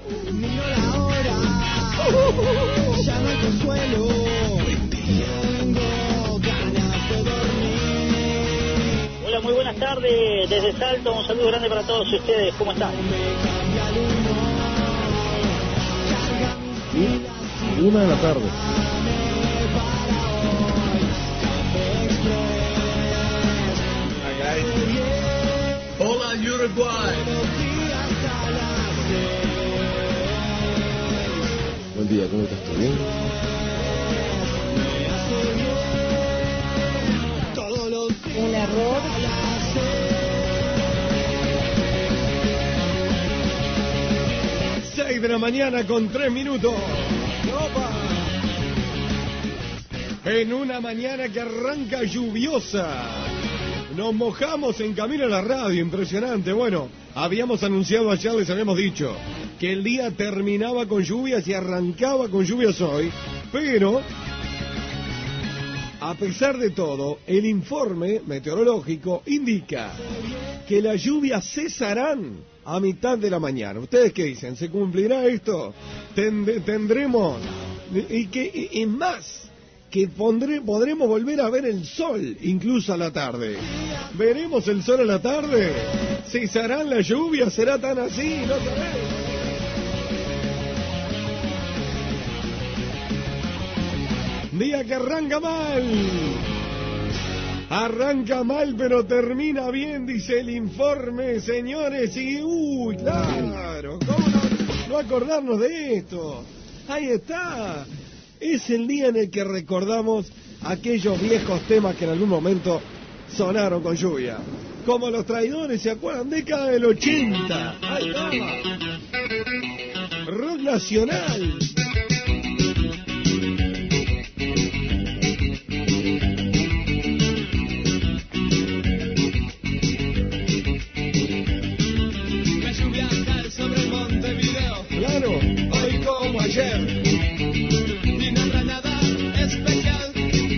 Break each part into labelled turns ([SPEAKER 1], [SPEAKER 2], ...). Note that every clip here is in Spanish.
[SPEAKER 1] Miro la hora, ya no hay consuelo. Tengo ganas de dormir.
[SPEAKER 2] Hola, muy buenas tardes desde Salto. Un saludo grande para todos ustedes. ¿Cómo están?
[SPEAKER 3] Y 1 de la tarde.
[SPEAKER 4] Hola Uruguay.
[SPEAKER 3] Buen día, ¿cómo estás? ¿Todo bien?
[SPEAKER 5] Un error.
[SPEAKER 6] 6 de la mañana con 3 minutos. ¡Opa! En una mañana que arranca lluviosa. Nos mojamos en camino a la radio, impresionante. Bueno, habíamos anunciado ayer, les habíamos dicho que el día terminaba con lluvias y arrancaba con lluvias hoy, pero a pesar de todo, el informe meteorológico indica que las lluvias cesarán a mitad de la mañana. ¿Ustedes qué dicen? ¿Se cumplirá esto? Tendremos, y que es más, que podremos volver a ver el sol incluso a la tarde. ¿Veremos el sol a la tarde? ¿Cesarán las lluvias? ¿Será tan así? No sabemos. Día que arranca mal. Arranca mal, pero termina bien, dice el informe, señores. Y, uy, claro, ¿cómo no acordarnos de esto? Ahí está. Es el día en el que recordamos aquellos viejos temas que en algún momento sonaron con lluvia. Como Los Traidores, ¿se acuerdan? Década del 80. Ahí está. Rock nacional.
[SPEAKER 1] La lluvia cae sobre Montevideo.
[SPEAKER 6] Claro, hoy como ayer.
[SPEAKER 1] Y no habrá nada especial.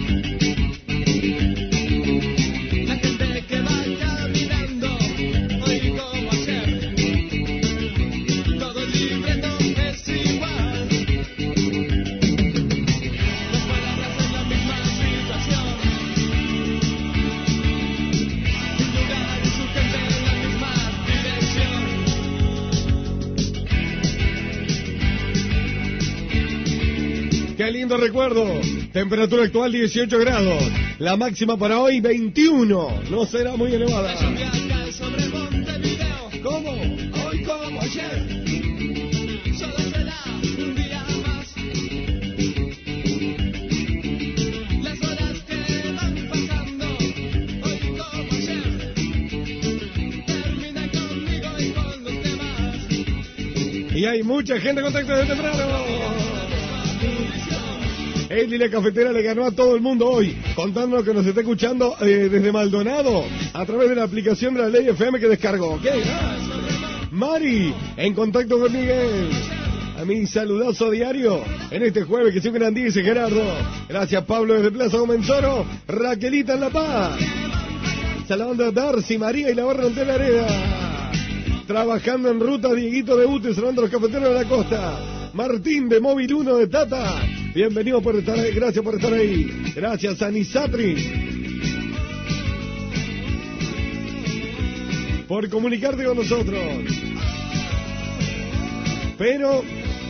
[SPEAKER 1] La gente que va caminando, hoy como ayer. Todo el libreto es igual. Las palabras en la misma situación. Un lugar y su gente en la misma dirección.
[SPEAKER 6] Qué lindo recuerdo. Temperatura actual 18 grados. La máxima para hoy 21. No será muy elevada.
[SPEAKER 1] La lluvia cae sobre Montevideo.
[SPEAKER 6] ¿Cómo? Hoy como ayer.
[SPEAKER 1] Solo será un día más. Las horas que van pasando, hoy como ayer, termina conmigo y con los demás.
[SPEAKER 6] Y hay mucha gente en contacto desde temprano. Eli la cafetera le ganó a todo el mundo hoy, contándonos que nos está escuchando desde Maldonado a través de la aplicación de la Ley FM que descargó. ¿Ok? Mari, en contacto con Miguel. A mi saludazo diario en este jueves, que sea un gran día, dice Gerardo. Gracias, Pablo, desde Plaza Comenzoro. Raquelita en La Paz. Saludando a Darcy, María y la Barra de la Areda. Trabajando en ruta, Dieguito de Ute, saludando a los cafeteros de la costa. Martín de Móvil 1 de Tata. Bienvenido por estar ahí, gracias por estar ahí. Gracias, Anisatri, por comunicarte con nosotros. Pero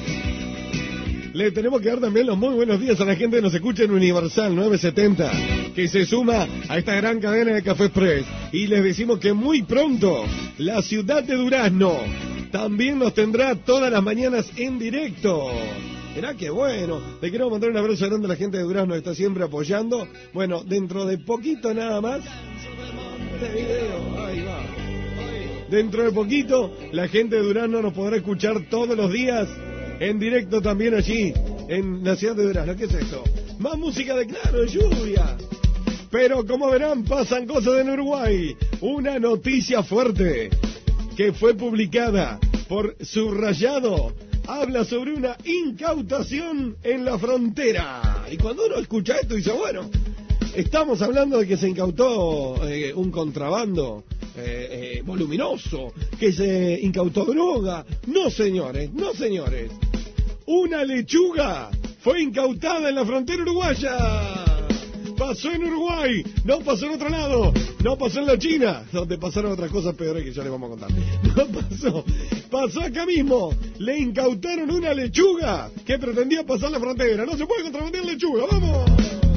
[SPEAKER 6] le tenemos que dar también los muy buenos días a la gente que nos escucha en Universal 970, que se suma a esta gran cadena de Café Express. Y les decimos que muy pronto la ciudad de Durazno también nos tendrá todas las mañanas en directo. Mirá qué bueno. Le quiero mandar un abrazo grande a la gente de Durazno que está siempre apoyando. Bueno, dentro de poquito nada más. Este video, ahí va. Dentro de poquito la gente de Durazno nos podrá escuchar todos los días en directo también allí en la ciudad de Durazno. ¿Qué es eso? Más música de Claro, lluvia. Pero como verán, pasan cosas en Uruguay. Una noticia fuerte que fue publicada por Subrayado habla sobre una incautación en la frontera. Y cuando uno escucha esto dice, bueno, Estamos hablando de que se incautó un contrabando voluminoso, que se incautó droga. No, señores, no, señores. Una lechuga fue incautada en la frontera uruguaya. Pasó en Uruguay, no pasó en otro lado, no pasó en la China, donde pasaron otras cosas peores que ya les vamos a contar. No pasó acá mismo. Le incautaron una lechuga que pretendía pasar la frontera. No se puede contrabandear lechuga, ¡vamos!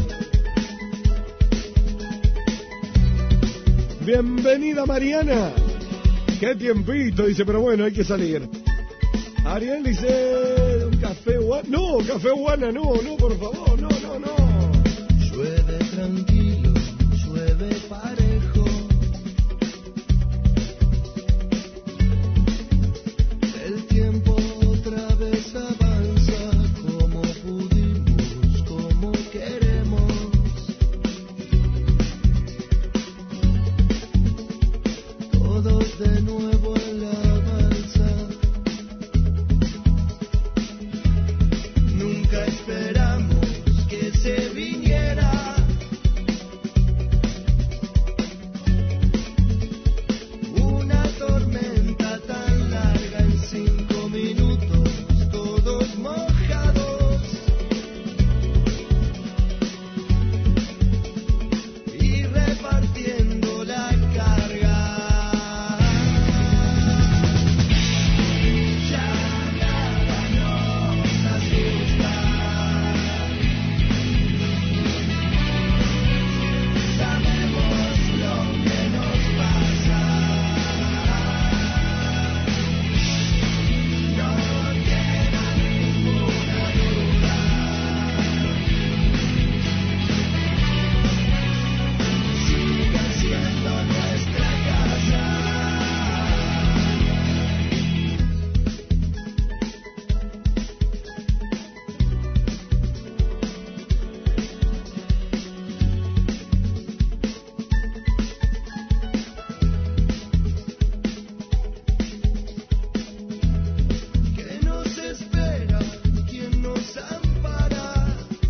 [SPEAKER 6] Bienvenida Mariana. Qué tiempito, dice, pero bueno, hay que salir. Ariel dice, un café guana. No, café guana, no, por favor, no.
[SPEAKER 1] Llueve tranquilo, llueve parejo. El tiempo otra vez avanza como pudimos, como queremos. Todos de nuevo en la balsa. Nunca esperamos que se viniera. Una tormenta tan larga en 5 minutos, todos mojados y repartiendo la carga. Ya nada nos asusta. Sabemos lo que nos pasa. No queda ninguna duda. Sigue siendo nuestra casa. ¿Qué nos espera? ¿Quién nos ampara?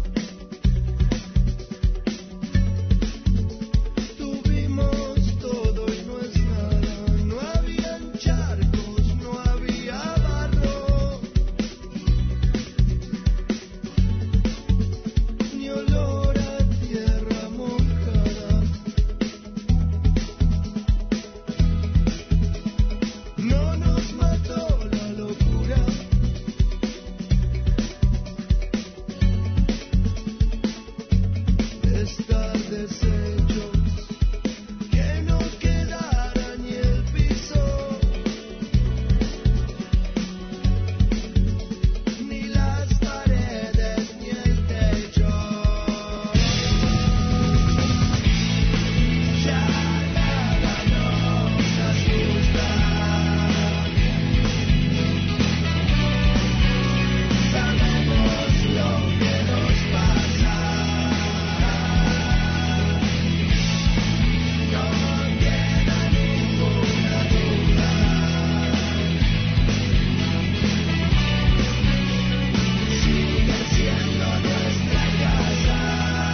[SPEAKER 1] Tuvimos todo y no es nada. No habían charcos, no había barro, ni olor a tierra mojada. No nos mató la locura. Estar deshechos, que no quedara ni el piso, ni las paredes, ni el techo. Ya nada nos asusta. Sabemos lo que nos pasa. No queda ninguna duda. Sigue siendo nuestra casa.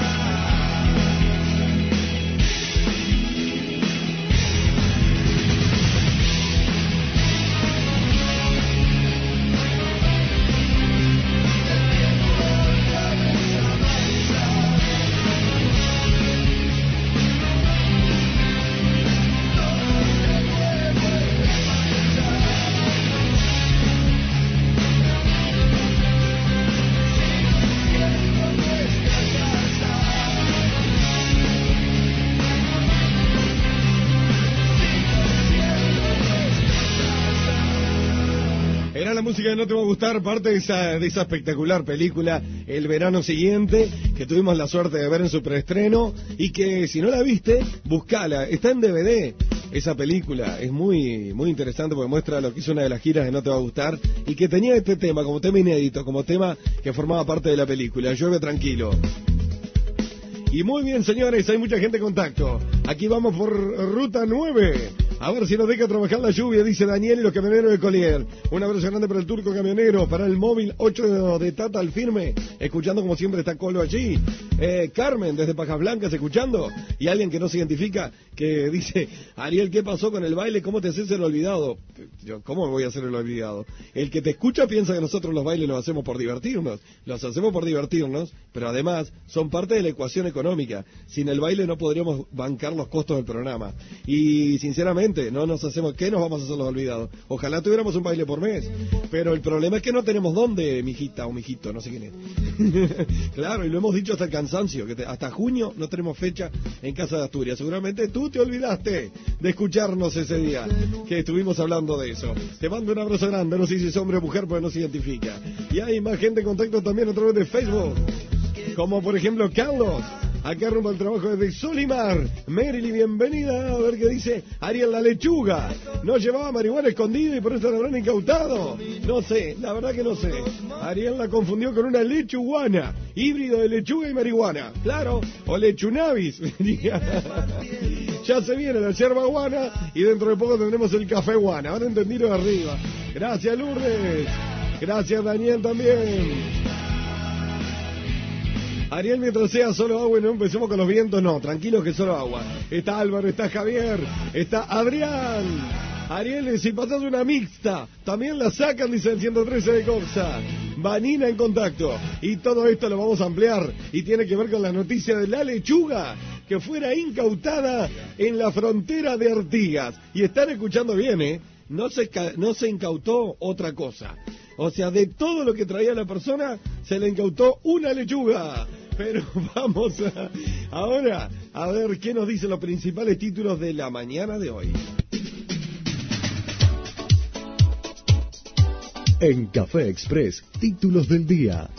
[SPEAKER 6] Era la música de No Te Va a Gustar, parte de esa espectacular película El Verano Siguiente, que tuvimos la suerte de ver en su preestreno, y que si no la viste, buscala, está en DVD. Esa película es muy interesante porque muestra lo que hizo una de las giras de No Te Va a Gustar, y que tenía este tema como tema inédito, como tema que formaba parte de la película, Llueve Tranquilo. Y muy bien, señores, hay mucha gente en contacto. Aquí vamos por Ruta 9. A ver si nos deja trabajar la lluvia, dice Daniel y los camioneros de Collier. Un abrazo grande para el turco camionero, para el móvil 8 de Tata al firme, escuchando como siempre está Colo allí. Carmen, desde Pajas Blancas, escuchando. Y alguien que no se identifica, que dice, Ariel, ¿qué pasó con el baile? ¿Cómo te haces el olvidado? Yo, ¿cómo me voy a hacer el olvidado? El que te escucha piensa que nosotros los bailes los hacemos por divertirnos. Los hacemos por divertirnos, pero además son parte de la ecuación económica. Sin el baile no podríamos bancar los costos del programa. Y sinceramente, no nos hacemos, ¿qué nos vamos a hacer los olvidados? Ojalá tuviéramos un baile por mes. Pero el problema es que no tenemos dónde, mijita o mijito, no sé quién es. Claro, y lo hemos dicho hasta el cansancio, que hasta junio no tenemos fecha en Casa de Asturias. Seguramente tú te olvidaste de escucharnos ese día que estuvimos hablando de eso. Te mando un abrazo grande, no sé si es hombre o mujer, porque no se identifica. Y hay más gente en contacto también a través de Facebook, como por ejemplo Carlos, acá rumbo al trabajo desde Solimar. Merily, bienvenida. A ver qué dice Ariel, la lechuga no llevaba marihuana escondida y por eso la habrán incautado. No sé, la verdad que no sé. Ariel la confundió con una lechuguana, híbrido de lechuga y marihuana. Claro, o lechunavis. Ya se viene la yerba guana y dentro de poco tendremos el café guana. Ahora entendido de arriba. Gracias, Lourdes. Gracias, Daniel, también. Ariel, mientras sea solo agua y no empecemos con los vientos, no, tranquilos que solo agua. Está Álvaro, está Javier, está Adrián. Ariel, si pasas una mixta, también la sacan, dice el 113 de Coxa. Vanina en contacto. Y todo esto lo vamos a ampliar y tiene que ver con la noticia de la lechuga que fuera incautada en la frontera de Artigas. Y están escuchando bien, ¿eh? No se incautó otra cosa. O sea, de todo lo que traía la persona, se le incautó una lechuga. Pero vamos ahora a ver qué nos dicen los principales títulos de la mañana de hoy.
[SPEAKER 3] En Café Express, títulos del día.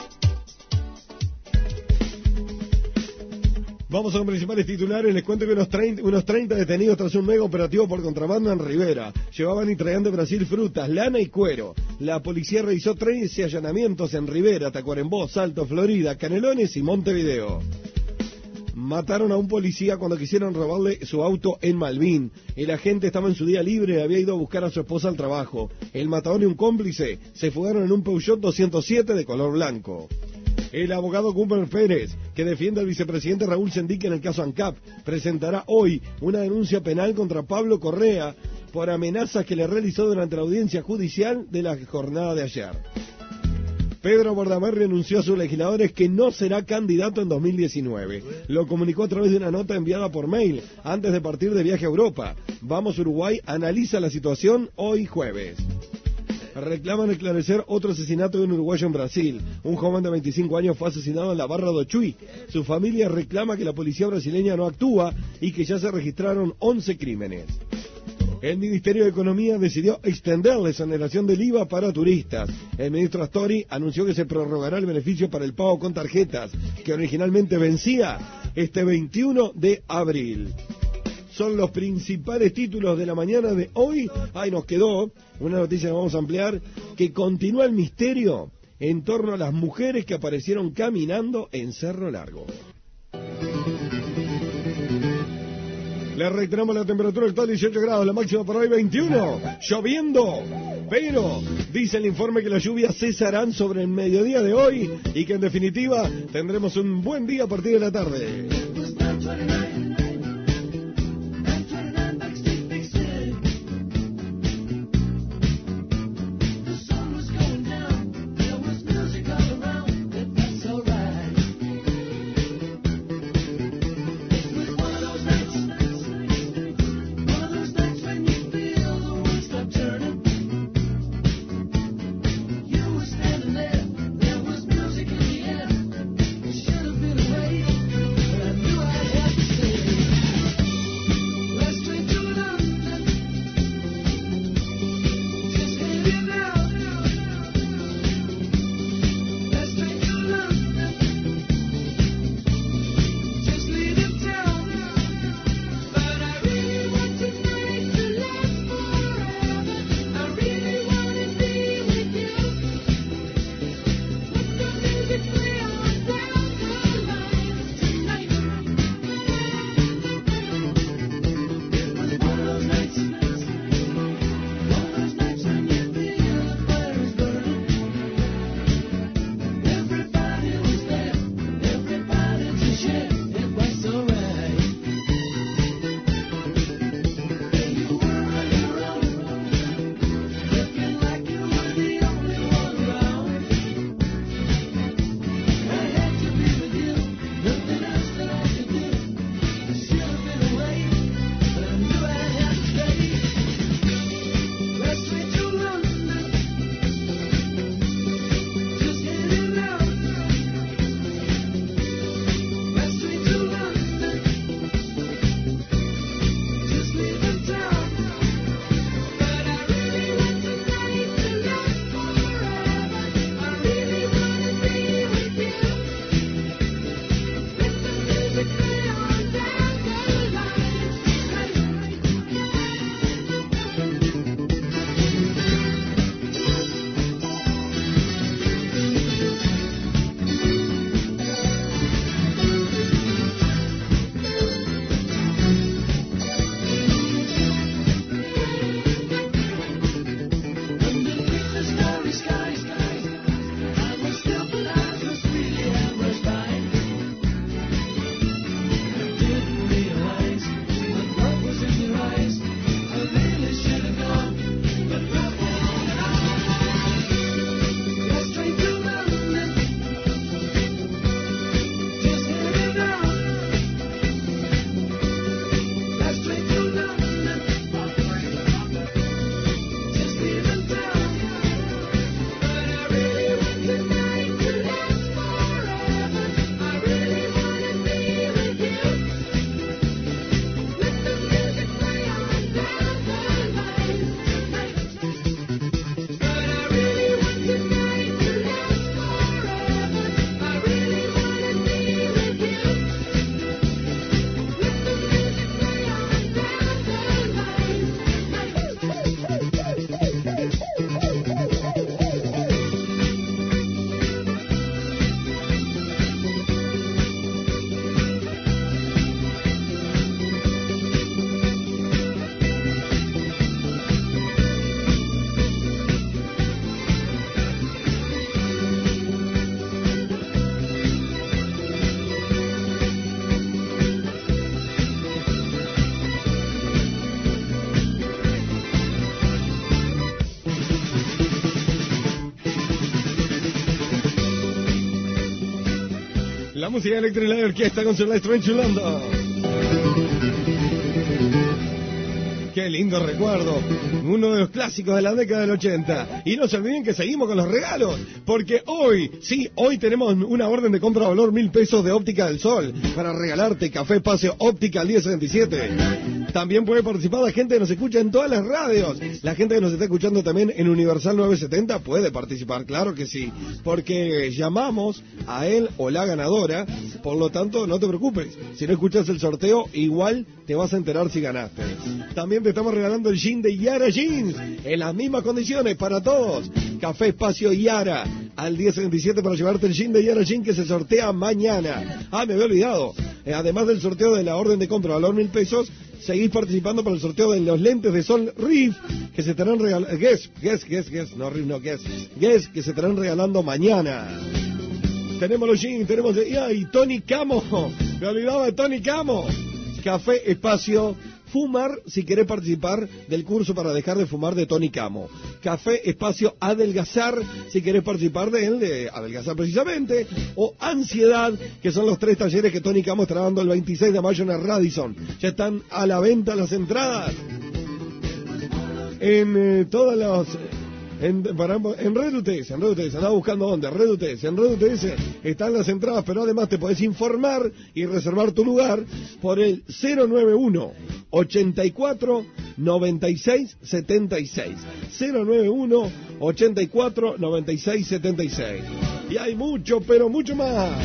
[SPEAKER 6] Vamos a los principales titulares. Les cuento que unos 30 detenidos tras un mega operativo por contrabando en Rivera. Llevaban y traían de Brasil frutas, lana y cuero. La policía realizó 13 allanamientos en Rivera, Tacuarembó, Salto, Florida, Canelones y Montevideo. Mataron a un policía cuando quisieron robarle su auto en Malvin. El agente estaba en su día libre y había ido a buscar a su esposa al trabajo. El matador y un cómplice se fugaron en un Peugeot 207 de color blanco. El abogado Cumber Pérez, que defiende al vicepresidente Raúl Sendic en el caso ANCAP, presentará hoy una denuncia penal contra Pablo Correa por amenazas que le realizó durante la audiencia judicial de la jornada de ayer. Pedro Bordaberry anunció a sus legisladores que no será candidato en 2019. Lo comunicó a través de una nota enviada por mail antes de partir de viaje a Europa. Vamos Uruguay analiza la situación hoy jueves. Reclaman esclarecer otro asesinato de un uruguayo en Brasil. Un joven de 25 años fue asesinado en la Barra do Chuy. Su familia reclama que la policía brasileña no actúa y que ya se registraron 11 crímenes. El Ministerio de Economía decidió extender la exoneración del IVA para turistas. El ministro Astori anunció que se prorrogará el beneficio para el pago con tarjetas, que originalmente vencía este 21 de abril. Son los principales títulos de la mañana de hoy. Ahí nos quedó una noticia que vamos a ampliar, que continúa el misterio en torno a las mujeres que aparecieron caminando en Cerro Largo. Le reiteramos la temperatura actual 18 grados, la máxima para hoy 21, lloviendo, pero dice el informe que las lluvias cesarán sobre el mediodía de hoy y que en definitiva tendremos un buen día a partir de la tarde. La música eléctrica y la orquesta con Solar Strange chulando. Qué lindo recuerdo, uno de los clásicos de la década del 80. Y no se olviden que seguimos con los regalos, porque hoy tenemos una orden de compra valor 1.000 pesos de Óptica del Sol para regalarte Café Espacio Óptica al 1077. También puede participar la gente que nos escucha en todas las radios. La gente que nos está escuchando también en Universal 970 puede participar, claro que sí, porque llamamos a él o la ganadora. Por lo tanto, no te preocupes, si no escuchas el sorteo, igual te vas a enterar si ganaste. También te estamos regalando el jean de Yara Jeans, en las mismas condiciones para todos. Café Espacio Yara al 1077 para llevarte el jean de Yara Jeans que se sortea mañana. Me había olvidado. Además del sorteo de la orden de compra valor 1.000 pesos, seguís participando para el sorteo de los lentes de sol Riff que se estarán regalando. Guess, que se estarán regalando mañana. Tenemos los jeans, tenemos y Tony Camo. Me olvidaba de Tony Camo. Café Espacio Fumar, si querés participar del curso para dejar de fumar de Tony Camo. Café Espacio Adelgazar, si querés participar de él, de adelgazar precisamente. O Ansiedad, que son los 3 talleres que Tony Camo estará dando el 26 de mayo en el Radisson. Ya están a la venta las entradas. En todas las... En Red UTS, andaba buscando dónde, Red UTS, en Red UTS están las entradas, pero además te podés informar y reservar tu lugar por el 091 84 96 76, 091 84 96 76. Y hay mucho, pero mucho más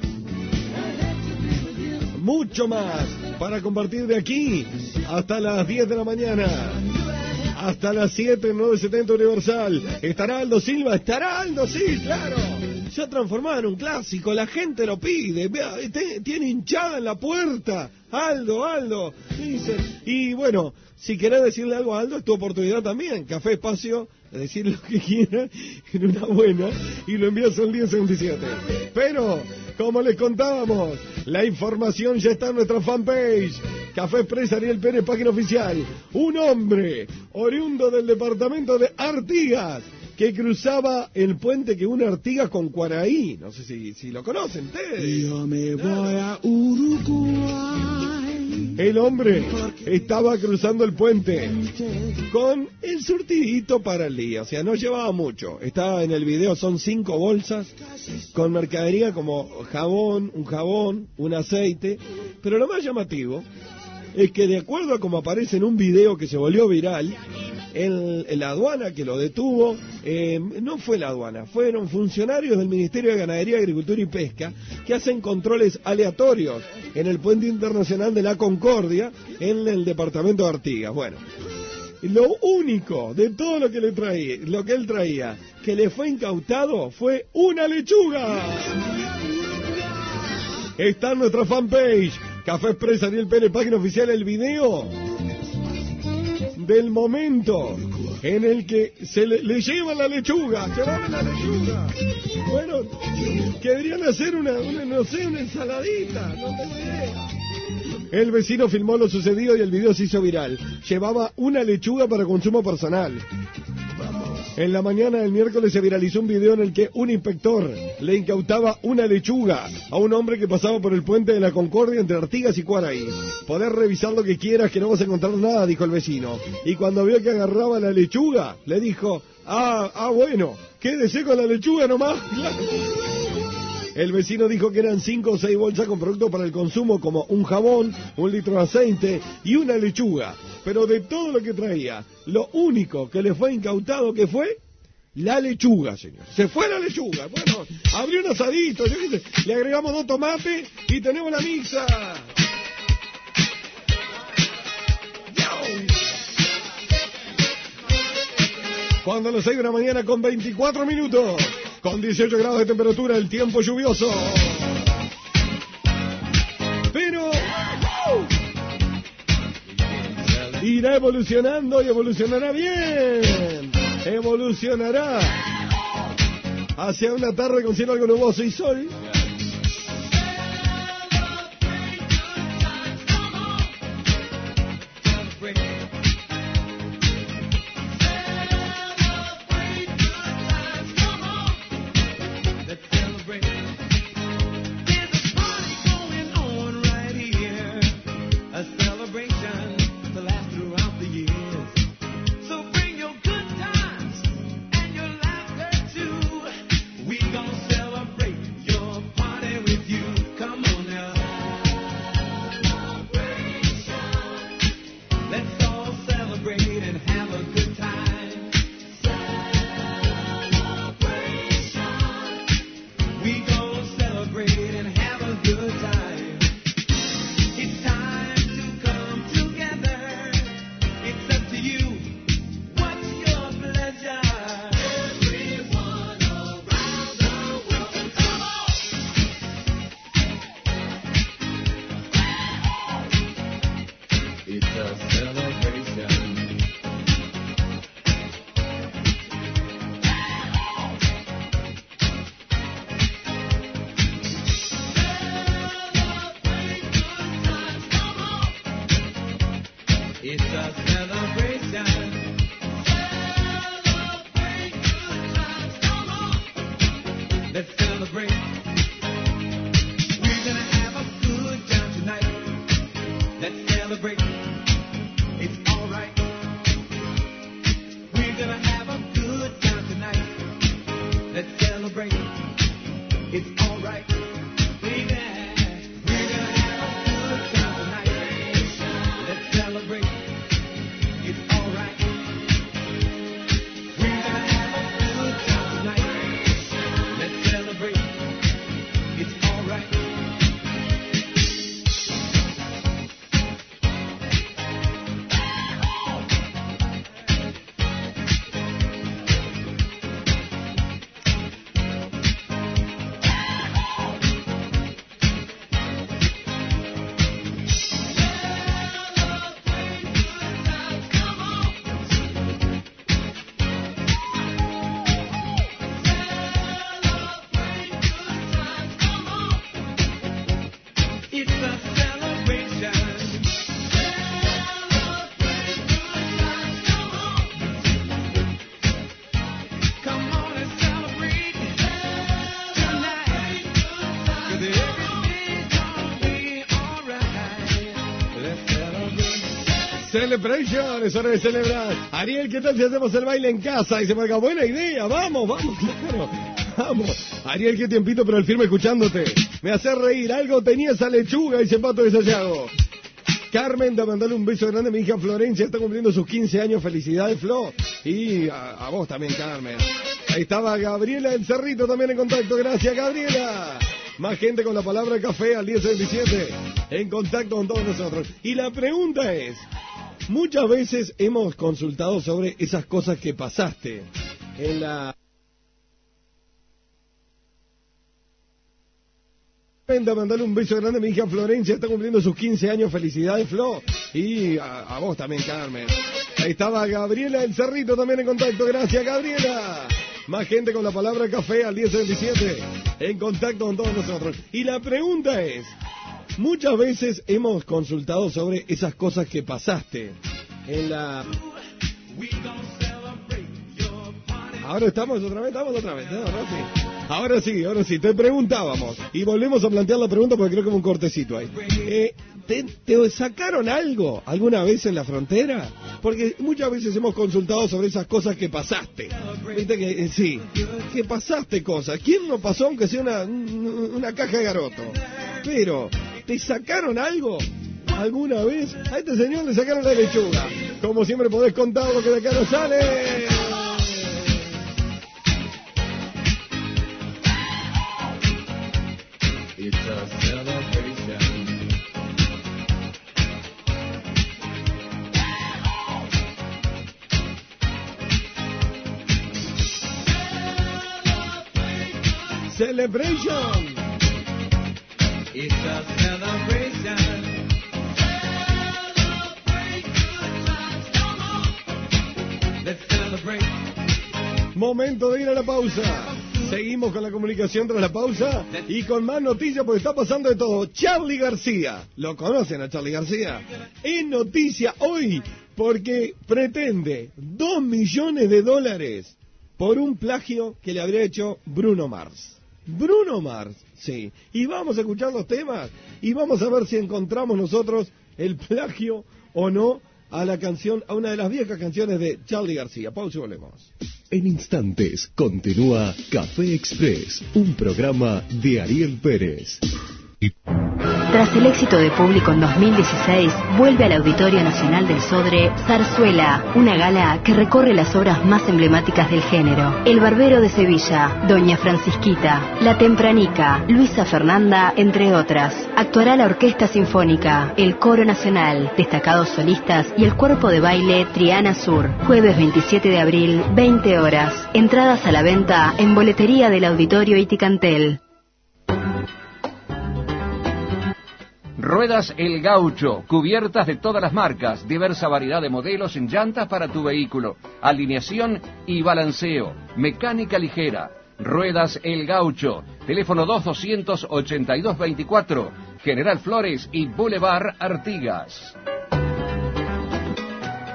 [SPEAKER 6] para compartir de aquí hasta las 10 de la mañana. Hasta las 7 en 970 Universal. ¿Estará Aldo Silva? Sí, claro. Se ha transformado en un clásico, la gente lo pide. Vea, tiene hinchada en la puerta. Aldo, dice. Y bueno, si querés decirle algo a Aldo, es tu oportunidad también. Café Espacio, decir lo que quieras en una buena y lo envías al 1077. Pero, como les contábamos, la información ya está en nuestra fanpage. Café Express Ariel Pérez, página oficial. Un hombre oriundo del departamento de Artigas que cruzaba el puente que une Artigas con Cuaraí. No sé si lo conocen ustedes.
[SPEAKER 1] Yo me voy a Uruguay.
[SPEAKER 6] El hombre estaba cruzando el puente con el surtidito para el día, o sea, no llevaba mucho. Está en el video, son 5 bolsas con mercadería como un jabón, un aceite. Pero lo más llamativo es que, de acuerdo a como aparece en un video que se volvió viral, en la aduana que lo detuvo, no fue la aduana, fueron funcionarios del Ministerio de Ganadería, Agricultura y Pesca que hacen controles aleatorios en el puente internacional de la Concordia en el departamento de Artigas. Bueno, lo único de todo lo que él traía que le fue incautado fue una lechuga. Está en nuestra fanpage Café Express Ariel Pérez, página oficial, el video del momento en el que se le llevan la lechuga. Bueno, querían hacer una ensaladita, no tengo idea. El vecino filmó lo sucedido y el video se hizo viral. Llevaba una lechuga para consumo personal. En la mañana del miércoles se viralizó un video en el que un inspector le incautaba una lechuga a un hombre que pasaba por el puente de la Concordia entre Artigas y Cuaraí. Podés revisar lo que quieras, que no vas a encontrar nada, dijo el vecino. Y cuando vio que agarraba la lechuga, le dijo, bueno, quédese con la lechuga nomás. El vecino dijo que eran 5 o 6 bolsas con productos para el consumo, como un jabón, 1 litro de aceite y una lechuga. Pero de todo lo que traía, lo único que le fue incautado, que fue la lechuga, señor. Se fue la lechuga. Bueno, abrió un asadito, le agregamos 2 tomates y tenemos la mixta. Cuando a las 6 de la mañana con 24 minutos, con 18 grados de temperatura, el tiempo lluvioso. Pero irá evolucionando y evolucionará bien. Evolucionará hacia una tarde con cielo algo nuboso y sol.
[SPEAKER 4] celebrate. We're gonna have a good time tonight. Let's celebrate. It's alright. We're gonna have a good time tonight. Let's celebrate. It's alright. Baby, we're gonna have a good time tonight. Let's celebrate. It's alright. We're gonna have a good time tonight. Let's celebrate. It's alright. It's a celebration. Come on and celebrate tonight. 'Cause everything's gonna be alright. Let's celebrate.
[SPEAKER 6] Celebration, es hora de celebrar. Ariel, ¿qué tal si hacemos el baile en casa? Dice por acá, buena idea, vamos, claro. Vamos. Ariel, qué tiempito, pero el firme escuchándote. Me hace reír, algo tenía esa lechuga, dice Pato de Sayago. Carmen, de mandarle un beso grande a mi hija Florencia, está cumpliendo sus 15 años, felicidades, Flo. Y a vos también, Carmen. Ahí estaba Gabriela del Cerrito también en contacto, gracias, Gabriela. Más gente con la palabra café al 1027, en contacto con todos nosotros. Y la pregunta es, muchas veces hemos consultado sobre esas cosas que pasaste en la... Mandarle un beso grande a mi hija Florencia, está cumpliendo sus 15 años, felicidades, Flo. Y a vos también, Carmen. Ahí estaba Gabriela del Cerrito también en contacto, gracias, Gabriela. Más gente con la palabra café al 1027, en contacto con todos nosotros. Y la pregunta es, muchas veces hemos consultado sobre esas cosas que pasaste en la... Ahora estamos otra vez, ¿no? Ahora sí, te preguntábamos. Y volvemos a plantear la pregunta porque creo que hubo un cortecito ahí. ¿Te sacaron algo alguna vez en la frontera? Porque muchas veces hemos consultado sobre esas cosas que pasaste. Viste que sí, que pasaste cosas. ¿Quién no pasó aunque sea una caja de garoto? Pero, ¿te sacaron algo alguna vez? A este señor le sacaron la lechuga. Como siempre podés contar lo que de acá no sale.
[SPEAKER 4] It's a celebration.
[SPEAKER 6] Celebration.
[SPEAKER 4] It's a celebration. Let's celebrate.
[SPEAKER 6] Momento de ir a la pausa. Seguimos con la comunicación tras la pausa y con más noticias porque está pasando de todo. Charly García, ¿lo conocen a Charly García? Es noticia hoy porque pretende $2 millones por un plagio que le habría hecho Bruno Mars. Bruno Mars, sí. Y vamos a escuchar los temas y vamos a ver si encontramos nosotros el plagio o no a la canción, a una de las viejas canciones de Charly García. Pausa y volvemos.
[SPEAKER 3] En instantes continúa Café Express, un programa de Ariel Pérez.
[SPEAKER 7] Tras el éxito de público en 2016, vuelve al Auditorio Nacional del Sodre Zarzuela, una gala que recorre las obras más emblemáticas del género. El Barbero de Sevilla, Doña Francisquita, La Tempranica, Luisa Fernanda, entre otras. Actuará la Orquesta Sinfónica, el Coro Nacional, destacados solistas y el cuerpo de baile Triana Sur. Jueves 27 de abril, 20 horas. Entradas a la venta en boletería del Auditorio Iticantel.
[SPEAKER 8] Ruedas El Gaucho, cubiertas de todas las marcas, diversa variedad de modelos en llantas para tu vehículo, alineación y balanceo, mecánica ligera. Ruedas El Gaucho, teléfono 2282-24, General Flores y Boulevard Artigas.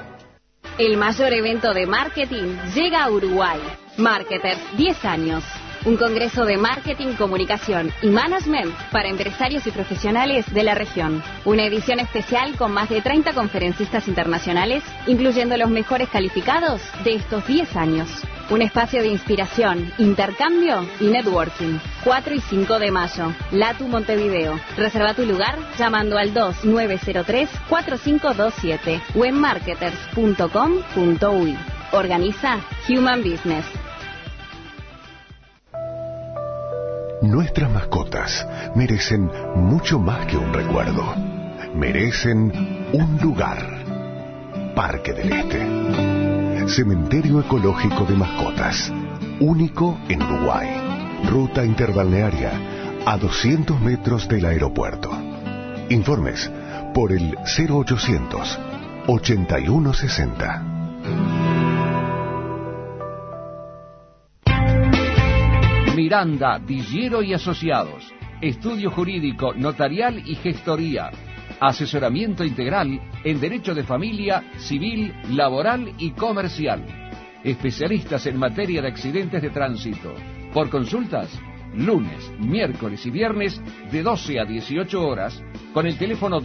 [SPEAKER 9] El mayor evento de marketing llega a Uruguay. Marketers 10 años.
[SPEAKER 7] un congreso de marketing, comunicación y management para empresarios y profesionales de la región. Una edición especial con más de 30 conferencistas internacionales, incluyendo los mejores calificados de estos 10 años. Un espacio de inspiración, intercambio y networking. 4 y 5 de mayo, Latu Montevideo. Reserva tu lugar llamando al 2903-4527 o en marketers.com.uy. Organiza Human Business.
[SPEAKER 3] Nuestras mascotas merecen mucho más que un recuerdo. Merecen un lugar. Parque del Este. Cementerio ecológico de mascotas. Único en Uruguay. Ruta interbalnearia a 200 metros del aeropuerto. Informes por el 0800 8160.
[SPEAKER 8] Miranda, Dillero y Asociados. Estudio jurídico, notarial y gestoría. Asesoramiento integral en derecho de familia, civil, laboral y comercial. Especialistas en materia de accidentes de tránsito. Por consultas, lunes, miércoles y viernes de 12 a 18 horas con el teléfono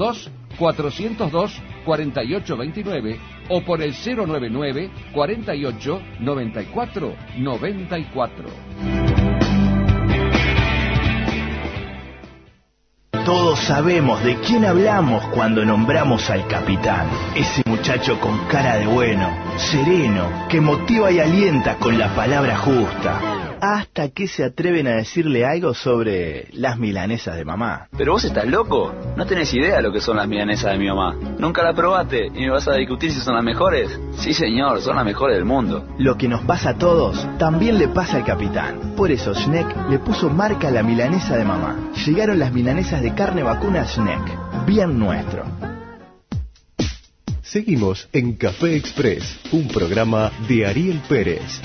[SPEAKER 8] 2-402-4829 o por el 099 48 94 94.
[SPEAKER 9] Todos sabemos de quién hablamos cuando nombramos al capitán. Ese muchacho con cara de bueno, sereno, que motiva y alienta con la palabra justa. Hasta que se atreven a decirle algo sobre las milanesas de mamá.
[SPEAKER 10] ¿Pero vos estás loco? No tenés idea de lo que son las milanesas de mi mamá. ¿Nunca la probaste y me vas a discutir si son las mejores? Sí, señor, son las mejores del mundo.
[SPEAKER 9] Lo que nos pasa a todos, también le pasa al capitán. Por eso Schneck le puso marca a la milanesa de mamá. Llegaron las milanesas de carne vacuna Schneck. Bien nuestro.
[SPEAKER 3] Seguimos en Café Express, un programa de Ariel Pérez.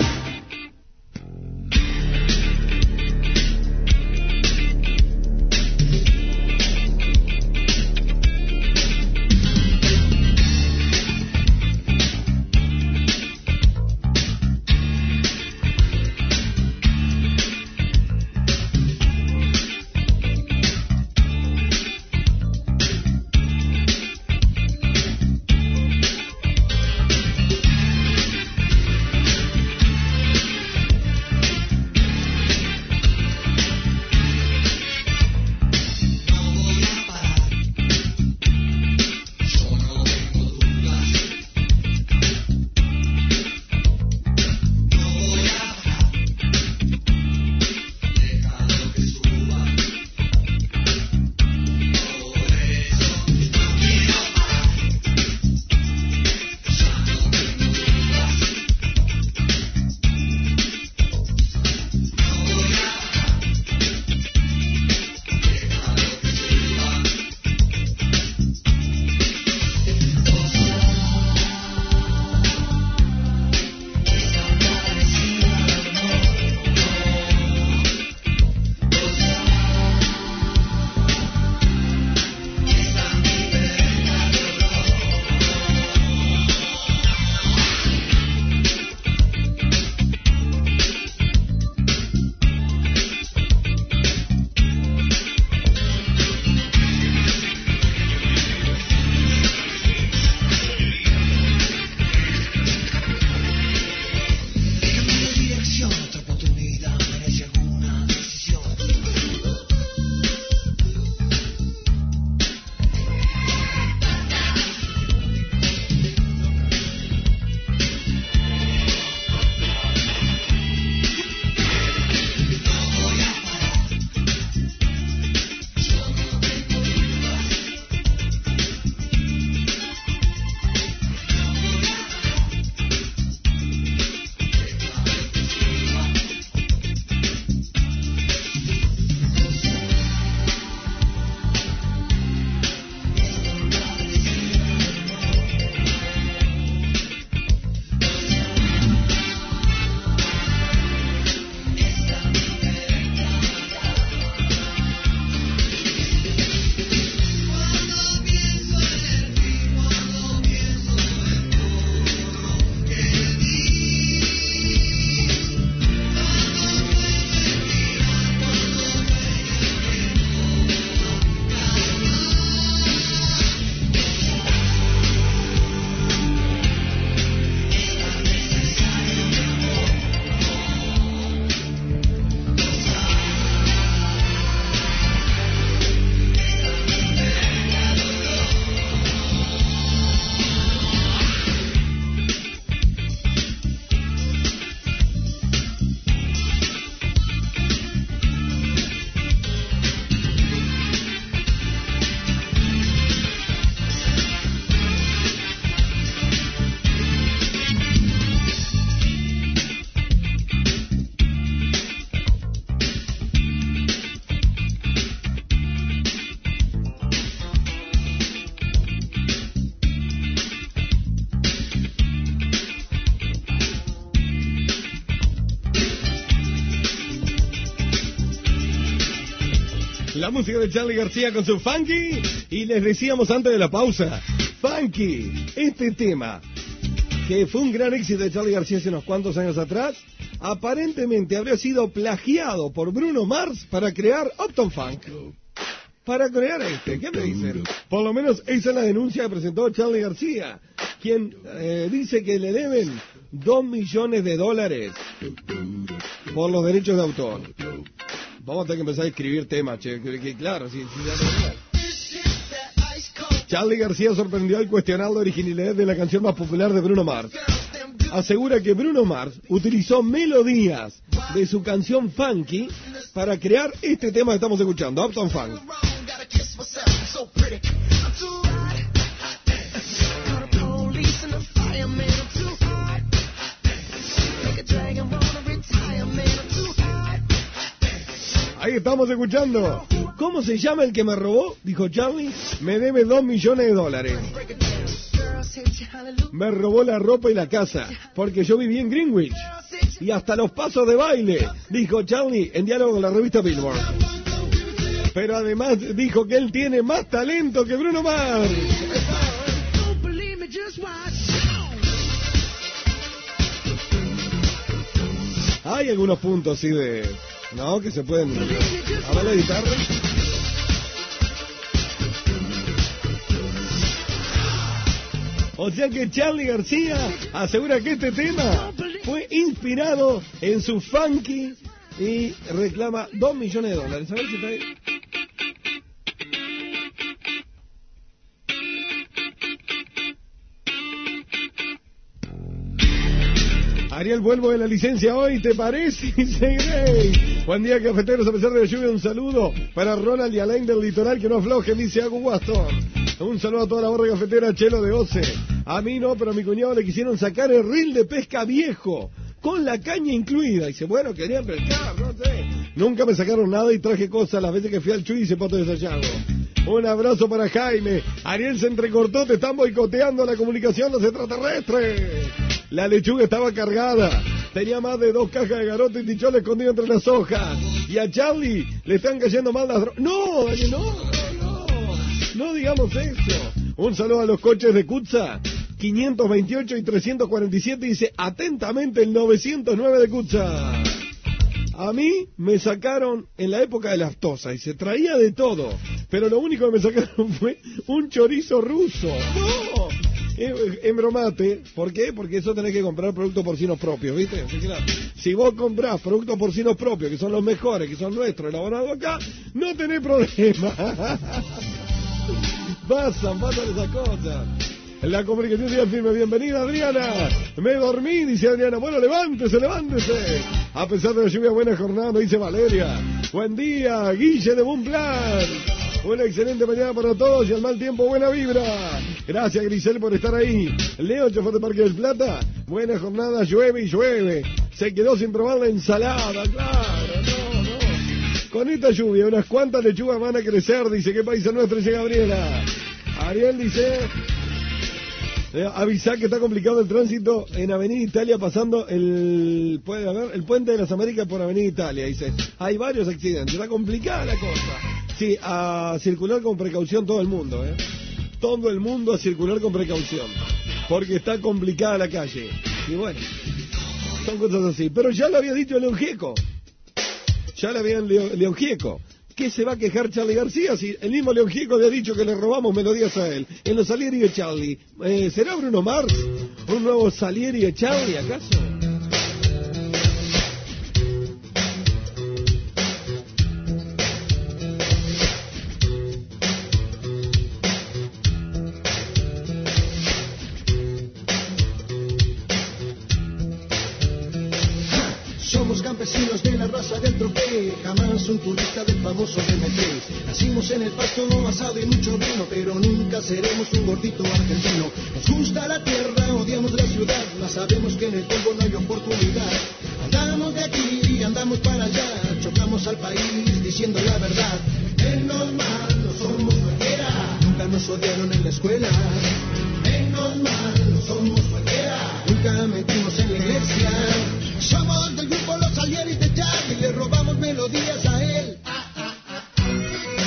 [SPEAKER 6] La música de Charly García con su Funky. Y les decíamos antes de la pausa, Funky, este tema, que fue un gran éxito de Charly García hace unos cuantos años atrás, aparentemente habría sido plagiado por Bruno Mars para crear Uptown Funk. Para crear ¿qué me dicen? Por lo menos esa es la denuncia que presentó Charly García, quien dice que le deben $2 millones por los derechos de autor. Vamos a tener que empezar a escribir temas, che, que claro, sí. Charly García sorprendió al cuestionar la originalidad de la canción más popular de Bruno Mars. Asegura que Bruno Mars utilizó melodías de su canción Funky para crear este tema que estamos escuchando, Uptown Funk. Ahí estamos escuchando. ¿Cómo se llama el que me robó? Dijo Charly. Me debe $2 millones. Me robó la ropa y la casa, porque yo viví en Greenwich. Y hasta los pasos de baile, dijo Charly en diálogo con la revista Billboard. Pero además dijo que él tiene más talento que Bruno Mars. Hay algunos puntos, sí, ¿no? Que se pueden... A ver la guitarra. O sea que Charly García asegura que este tema fue inspirado en su Funky y reclama $2 millones. A ver si está ahí. Ariel, vuelvo de la licencia hoy, ¿te parece? Dice Grey. Buen día, cafeteros, a pesar de la lluvia, un saludo para Ronald y Alain del Litoral, que no aflojen, dice Agu Waston. Un saludo a toda la barra cafetera, Chelo de Oce. A mí no, pero a mi cuñado le quisieron sacar el reel de pesca viejo, con la caña incluida. Dice, bueno, querían pescar, no sé. Nunca me sacaron nada y traje cosas las veces que fui al Chuy y se poto desayado. Un abrazo para Jaime. Ariel se entrecortó, te están boicoteando la comunicación los extraterrestres. La lechuga estaba cargada. Tenía más de 2 cajas de garoto y tichón escondido entre las hojas. Y a Charly le están cayendo mal las drogas. No, no digamos eso. Un saludo a los coches de Kutza. 528 y 347 dice atentamente el 909 de Kutza. A mí me sacaron en la época de las tosas y se traía de todo. Pero lo único que me sacaron fue un chorizo ruso. ¡No! Embromate. ¿Por qué? Porque eso tenés que comprar productos porcinos propios, ¿viste? Claro. Si vos comprás productos porcinos propios, que son los mejores, que son nuestros, elaborados acá, no tenés problema. Pasan esas cosas. La comunicación sigue firme. Bienvenida, Adriana. Me dormí, dice Adriana. Bueno, levántese. A pesar de la lluvia, buena jornada, me dice Valeria. Buen día, Guille de Buen Plan. Una excelente mañana para todos y al mal tiempo, buena vibra. Gracias, Grisel, por estar ahí. Leo, chofer de Parque del Plata. Buena jornada, llueve y llueve. Se quedó sin probar la ensalada, claro, no. Con esta lluvia, unas cuantas lechugas van a crecer, dice. ¿Qué país es nuestro? Dice Gabriela. Ariel dice... avisá que está complicado el tránsito en Avenida Italia pasando el Puente de las Américas por Avenida Italia. Dice, hay varios accidentes, está complicada la cosa. Sí, a circular con precaución todo el mundo, todo el mundo a circular con precaución, porque está complicada la calle. Y bueno, son cosas así. Pero ya lo había dicho León Gieco. León Gieco. ¿Qué se va a quejar Charly García si el mismo León Gieco había dicho que le robamos melodías a él? En los Salieri de Charly. ¿Será Bruno Mars un nuevo Salieri de Charly, acaso?
[SPEAKER 1] Somos campesinos de la raza del tropé, jamás un turista del famoso BM3. Nacimos en el pasto asado y mucho vino, pero nunca seremos un gordito argentino. Nos gusta la tierra, odiamos la ciudad, mas sabemos que en el polvo no hay oportunidad. Andamos de aquí y andamos para allá, chocamos al país diciendo la verdad. Menos mal, no somos cualquiera, nunca nos odiaron en la escuela. Menos mal, no somos cualquiera, nunca metimos en la iglesia. Somos del grupo Los Salieri de Charly, le robamos melodías a él.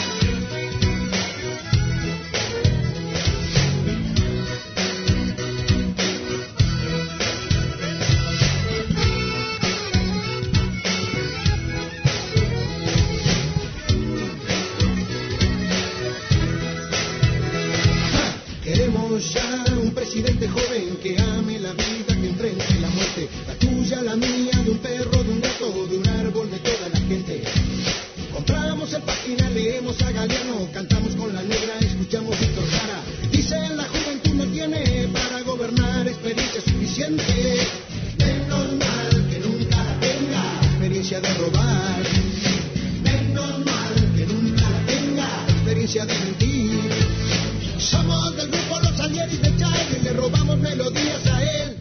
[SPEAKER 1] presidente joven que ame la vida, que enfrente la muerte, la tuya, la mía, de un perro, de un gato, de un árbol, de toda la gente. Compramos el Página, leemos a Galeano, cantamos con la negra, escuchamos Víctor Jara. Dicen la juventud no tiene para gobernar experiencia suficiente. Menos mal que nunca la tenga experiencia de robar. Menos mal que nunca la tenga experiencia de mentir. Somos del grupo Los Salieris de Charlie, le robamos melodías a él.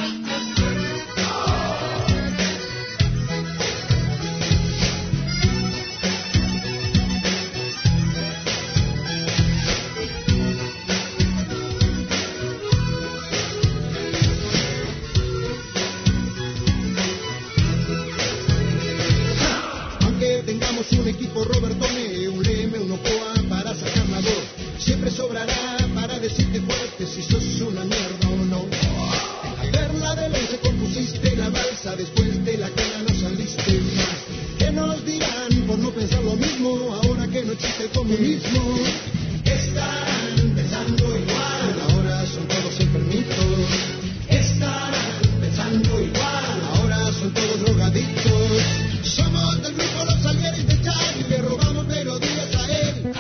[SPEAKER 1] Un equipo Robertone, un Leme, un Ocoa para sacar la voz. Siempre sobrará para decirte fuerte si sos una mierda o no. En la perla del 11 compusiste la balsa, después de la cana no saliste más. ¿Qué nos dirán por no pensar lo mismo ahora que no existe el comunismo? Estarán pensando igual, ahora son todos enfermitos. Estarán pensando igual, ahora son todos drogadictos. Somos del grupo Los Salieris de Charlie, le robamos melodías a él.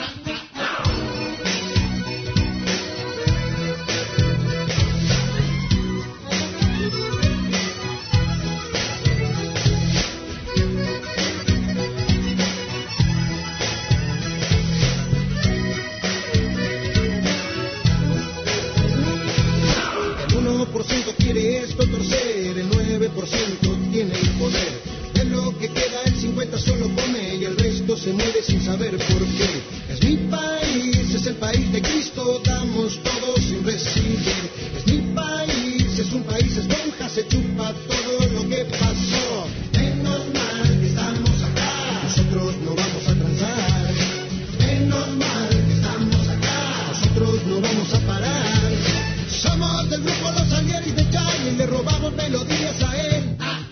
[SPEAKER 1] El 1% quiere esto torcer, el 9% tiene el poder. De lo que queda el 50 solo come y el resto se muere sin saber por qué. Es mi país, es el país de Cristo, damos todos sin recibir. Es mi país, es un país esponja, se chupa todo lo que pasó. Menos mal que estamos acá, nosotros no vamos a transar. Menos mal que estamos acá, nosotros no vamos a parar. Somos del grupo Los Salieris de Charlie, le robamos melodías a él.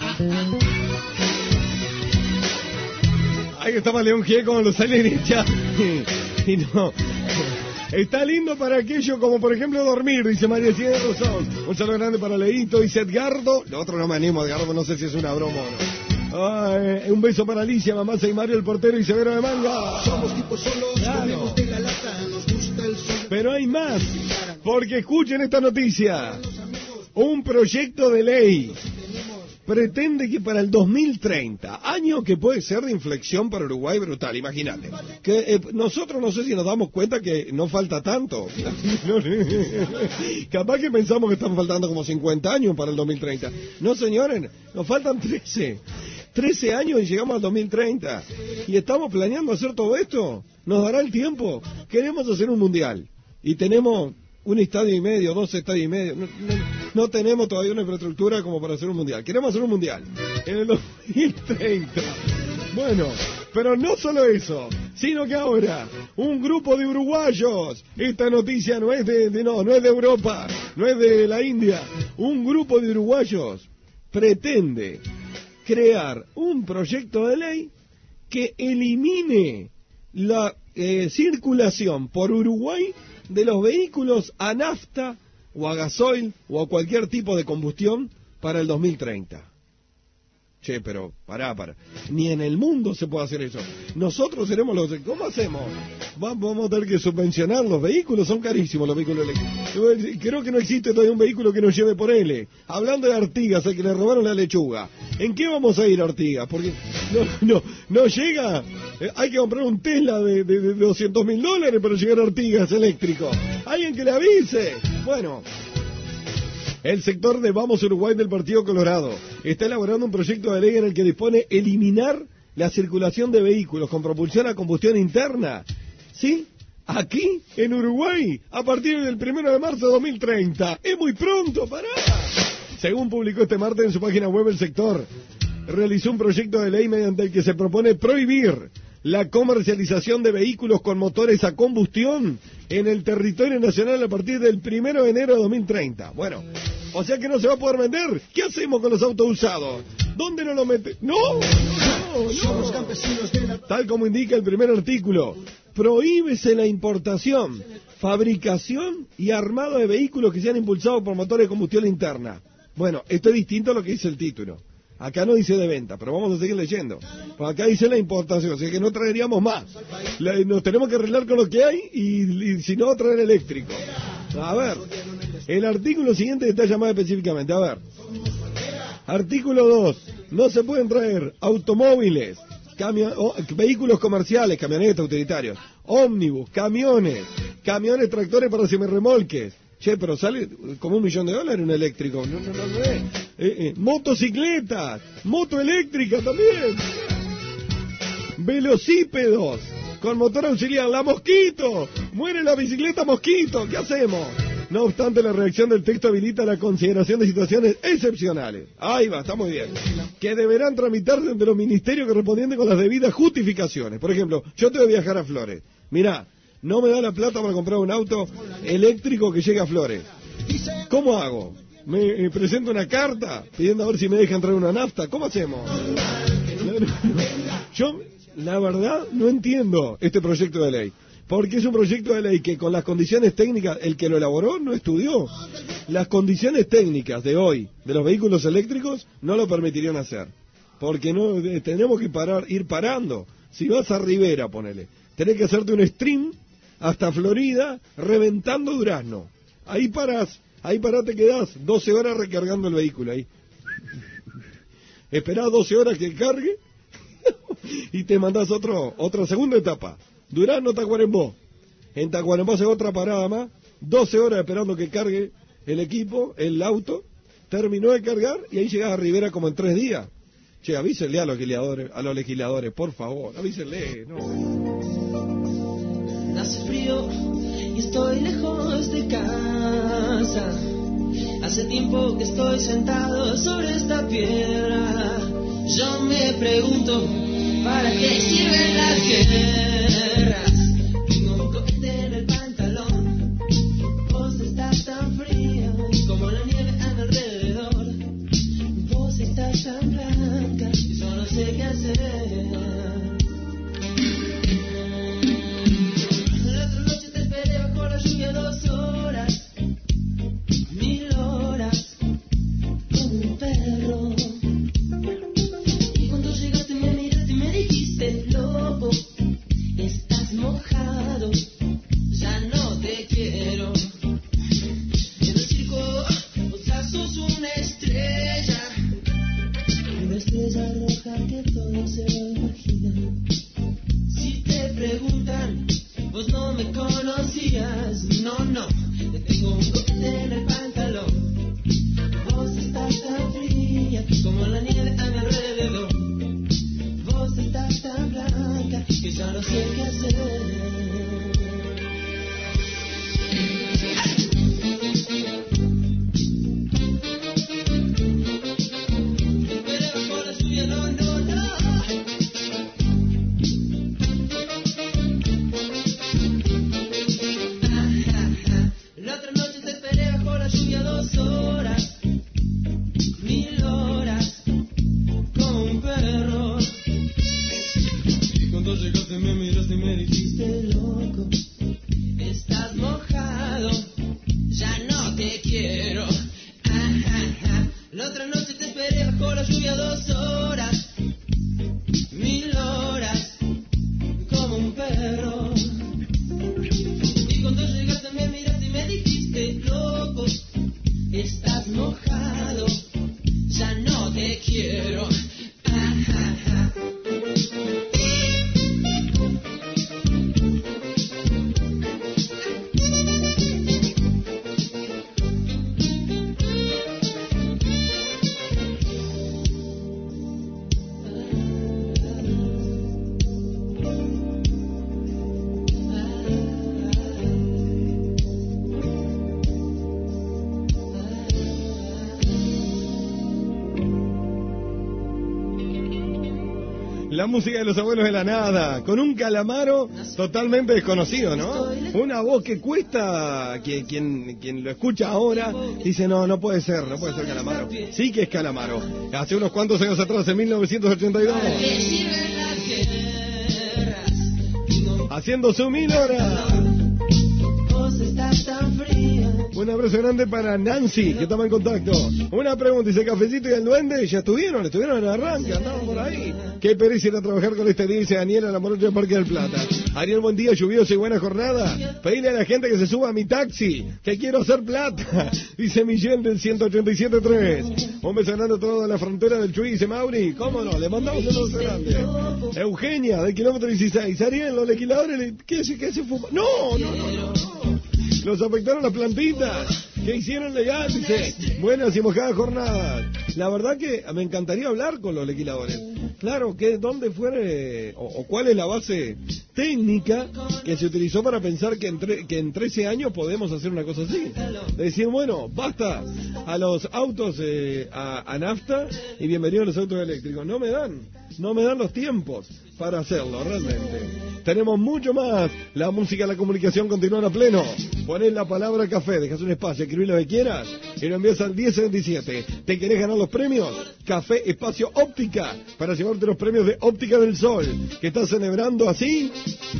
[SPEAKER 6] Ahí estaba León G con Los Salieris y no. Está lindo para aquello como por ejemplo dormir, dice María Cien Rosón. Un saludo grande para Leito, dice Edgardo. Lo otro no me animo, Edgardo, no sé si es una broma o no. Un beso para Alicia, Mamasa y Mario el portero y Severo de Manga.
[SPEAKER 1] Somos tipos solos,
[SPEAKER 6] claro.
[SPEAKER 1] Comemos de la lata, nos gusta el sol.
[SPEAKER 6] Pero hay más, porque escuchen esta noticia. Un proyecto de ley pretende que para el 2030, año que puede ser de inflexión para Uruguay brutal, imagínate, que nosotros no sé si nos damos cuenta que no falta tanto. Capaz que pensamos que están faltando como 50 años para el 2030. No, señores, nos faltan 13 años y llegamos al 2030. Y estamos planeando hacer todo esto. ¿Nos dará el tiempo? Queremos hacer un mundial. Y tenemos un estadio y medio, 2 estadios y medio. No tenemos todavía una infraestructura como para hacer un mundial. Queremos hacer un mundial en el 2030. Bueno, pero no solo eso, sino que ahora un grupo de uruguayos, esta noticia no es no es de Europa, no es de la India, un grupo de uruguayos pretende crear un proyecto de ley que elimine la circulación por Uruguay de los vehículos a nafta o a gasoil o a cualquier tipo de combustión para el 2030. Che, pero pará. Ni en el mundo se puede hacer eso. Nosotros seremos los... ¿Cómo hacemos? Vamos a tener que subvencionar los vehículos, son carísimos los vehículos eléctricos. Creo que no existe todavía un vehículo que nos lleve por L. Hablando de Artigas, el que le robaron la lechuga. ¿En qué vamos a ir, Artigas? Porque no llega. Hay que comprar un Tesla de $200.000 para llegar a Artigas eléctrico. Alguien que le avise. Bueno... El sector de Vamos Uruguay del Partido Colorado está elaborando un proyecto de ley en el que dispone eliminar la circulación de vehículos con propulsión a combustión interna. ¿Sí? Aquí, en Uruguay, a partir del 1 de marzo de 2030. ¡Es muy pronto, pará! Según publicó este martes en su página web, el sector realizó un proyecto de ley mediante el que se propone prohibir la comercialización de vehículos con motores a combustión en el territorio nacional a partir del 1 de enero de 2030. Bueno, o sea que no se va a poder vender. ¿Qué hacemos con los autos usados? ¿Dónde nos lo mete? ¡No! Tal como indica el primer artículo, prohíbese la importación, fabricación y armado de vehículos que sean impulsados por motores de combustión interna. Bueno, esto es distinto a lo que dice el título. Acá no dice de venta, pero vamos a seguir leyendo. Pues acá dice la importación, o sea que no traeríamos más. Nos tenemos que arreglar con lo que hay y si no, traer eléctrico. A ver, el artículo siguiente detalla más específicamente. A ver, artículo 2. No se pueden traer automóviles, vehículos comerciales, camionetas, utilitarios, ómnibus, camiones, tractores para semirremolques. Che, pero sale como $1.000.000 un eléctrico. No es. Motocicletas, moto eléctrica también. Velocípedos con motor auxiliar. La Mosquito. Muere la bicicleta Mosquito. ¿Qué hacemos? No obstante, la redacción del texto habilita la consideración de situaciones excepcionales. Ahí va, está muy bien. Que deberán tramitarse ante los ministerios correspondientes con las debidas justificaciones. Por ejemplo, yo tengo que viajar a Flores. Mirá, no me da la plata para comprar un auto eléctrico que llegue a Flores. ¿Cómo hago? ¿Me presento una carta pidiendo a ver si me dejan traer una nafta? ¿Cómo hacemos? Yo, la verdad, no entiendo este proyecto de ley. Porque es un proyecto de ley que con las condiciones técnicas, el que lo elaboró no estudió. Las condiciones técnicas de hoy, de los vehículos eléctricos, no lo permitirían hacer. Porque no tenemos que ir parando. Si vas a Rivera, ponele, tenés que hacerte un stream hasta Florida, reventando Durazno. Ahí parás te quedás 12 horas recargando el vehículo ahí. Esperás 12 horas que cargue y te mandás otra segunda etapa. Durazno, Tacuarembó. En Tacuarembó hace otra parada más, 12 horas esperando que cargue el equipo, el auto, terminó de cargar y ahí llegás a Rivera como en 3 días. Che, avísenle a los legisladores, por favor, avísenle, no.
[SPEAKER 4] Hace frío y estoy lejos de casa. Hace tiempo que estoy sentado sobre esta piedra. Yo me pregunto, ¿para qué sirven las guerras? Tengo un cohete en el pantalón. Vos estás tan fría como la nieve a mi alrededor. Vos estás tan blanca y yo no sé qué hacer. La otra noche te esperé bajo la lluvia 2 horas, 1000 horas, como un perro. Y cuando llegaste me miraste y me dijiste, loco, estás mojado, ya no te quiero. En el circo vos ya sos una estrella roja que todo se lo imagina. Si te preguntan, vos no me conocías, no, te tengo un cohete en el pantalón. Vos estás tan fría como la nieve a mi alrededor. Vos estás tan blanca que ya no sé qué hacer. La otra noche te esperé bajo la lluvia 2 horas, 1000 horas, como un perro. Y cuando llegaste me miraste y me dijiste, loco, estás mojado, ya no te quiero. La otra noche te esperé bajo la lluvia 2 horas, 1000 horas, como un perro. Y cuando llegaste me miraste y me dijiste, loco, estás mojado, ya no te quiero.
[SPEAKER 6] La música de los abuelos de la nada, con un Calamaro totalmente desconocido, ¿no? Una voz que cuesta, que quien lo escucha ahora dice, no puede ser Calamaro. Sí que es Calamaro. Hace unos cuantos años atrás, en 1982. Haciendo su 1000 horas. Un abrazo grande para Nancy, que estaba en contacto. Una pregunta, dice Cafecito y el Duende, ¿ya estuvieron en el arranque? Andaban por ahí. Qué pereza ir a trabajar con este día, dice Daniel, a la morocha del Parque del Plata. Ariel, buen día, lluvioso y buena jornada. Pedirle a la gente que se suba a mi taxi, que quiero hacer plata, dice Miguel del 187.3. Un beso grande a toda la frontera del Chuy, dice Mauri. ¿Cómo no? Le mandamos un beso grande. Eugenia, del kilómetro 16. Ariel, los legisladores, ¿qué se fuma? No. Los afectaron las plantitas. ¿Qué hicieron legal? Dice, buenas y mojadas jornadas. La verdad que me encantaría hablar con los legisladores. Claro, ¿dónde fue o cuál es la base técnica que se utilizó para pensar que en 13 años podemos hacer una cosa así? Decir, bueno, basta a los autos a nafta y bienvenidos a los autos eléctricos. No me dan los tiempos para hacerlo, realmente. Tenemos mucho más. La música, la comunicación continúan a pleno. Pones la palabra café, dejas un espacio, escribís lo que quieras y lo envías al 1077. ¿Te querés ganar los premios? Café Espacio Óptica, para llevarte los premios de Óptica del Sol, que está celebrando así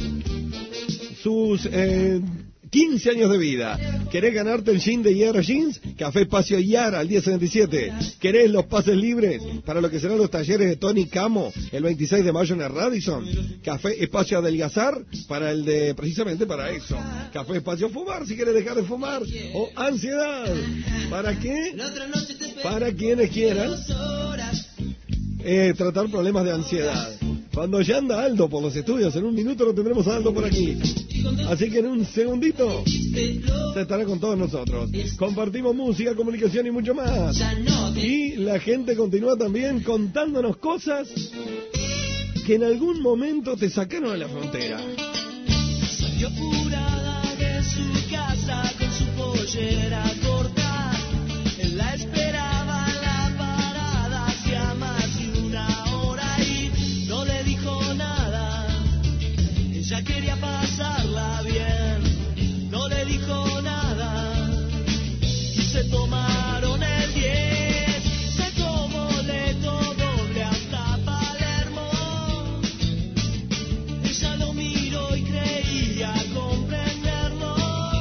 [SPEAKER 6] sus 15 años de vida. ¿Querés ganarte el jean de Yara Jeans? Café Espacio Yara al 1077. ¿Querés los pases libres para lo que serán los talleres de Tony Camo el 26 de mayo en el Radisson? Café Espacio Adelgazar precisamente para eso. Café Espacio Fumar si querés dejar de fumar. O ansiedad. ¿Para qué? Para quienes quieran tratar problemas de ansiedad. Cuando ya anda Aldo por los estudios, en un minuto lo tendremos a Aldo por aquí. Así que en un segundito se estará con todos nosotros. Compartimos música, comunicación y mucho más. Y la gente continúa también contándonos cosas que en algún momento te sacaron de la frontera.
[SPEAKER 4] Salió apurada de su casa con su pollera corta. Él la esperaba en la parada hacía más de una hora y no le dijo nada. Ella quería pasarla bien, no le dijo nada. Y se tomaron el 10, se tomó boleto doble hasta Palermo. Ella lo miró y creía comprenderlo.